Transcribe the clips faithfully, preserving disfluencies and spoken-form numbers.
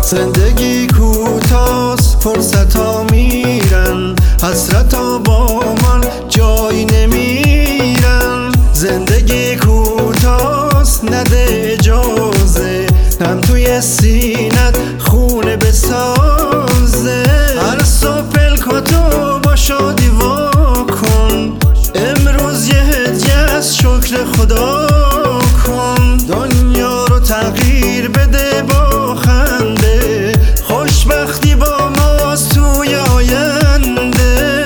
زندگی کوتاست، فرصتا میرن، حسرتا با من جایی نمیرن. زندگی کوتاست، نده اجازه نم توی سینت خونه بسازه. هر صبح پلکاتو با شادی وا کن، امروز یه هدیه از شکر خدا کن. دنیا رو تغییر بده با خنده، خوشبختی با ماست توی آینده.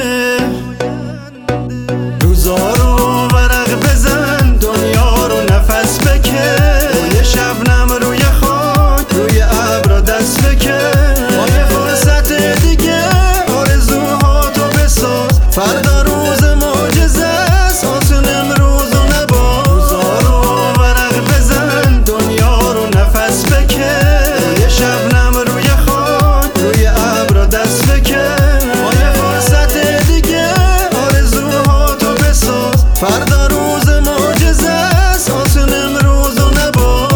روزا رو ورق بزن، دنیا رو نفس بکن، روی شبنم روی خاک روی ابرا دست بکن. با یه فرصت دیگه آرزوهاتو بساز، فردا روز معجزه است، آسون امروز و نباز. روزا رو ورق بزن، دنیا رو نفس بکن، روی شبنم روی خاک روی ابرا دست بکن. با یه فرصت دیگه آرزوهاتو بساز، فردا روز معجزه است، آسون امروز و نباز.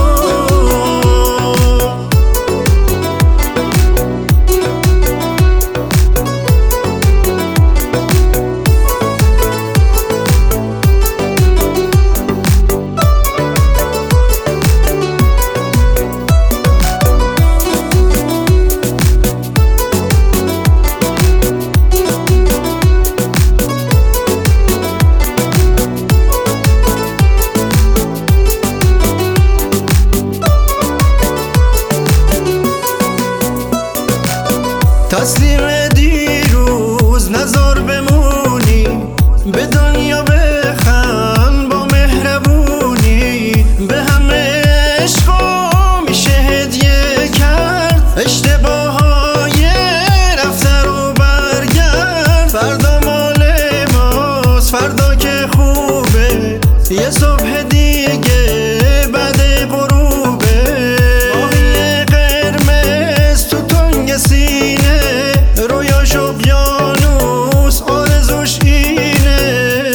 تسلیم دیروز نزار بمونی، به دنیا بخند با مهربونی. به همه عشقا میشه هدیه کرد، اشتباههای رفته رو برگرد. فردا مال ماست، فردا که خوبه، یه صبح دیگه بعد غروبه. ماهی قرمز تو تنگ سینه، رویاش اقیانوس آرزوش اینه.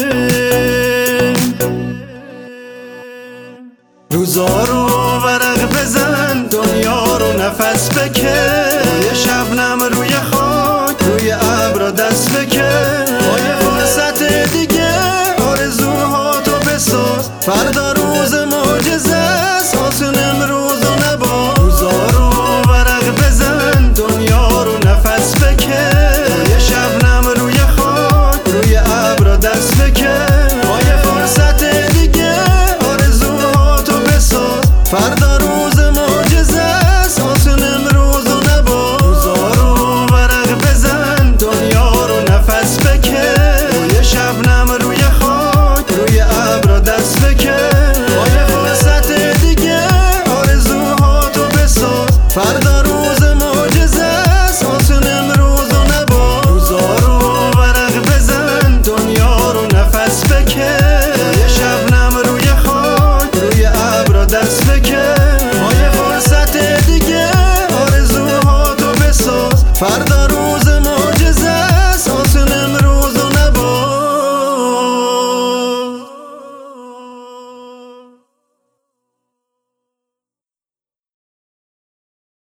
روزا رو ورق بزن، دنیا رو نفس بکن، روی شبنم روی خاک روی ابرا دست بکن. با یه فرصت دیگه آرزوهاتو بساز، فردا روز معجزه است، آسون امروز و نباز. روزا رو ورق بزن، دنیا رو نفس بکن، روی شبنم روی خاک روی ابرا دست بکن. با یه فرصت دیگه آرزوهاتو بساز، فردا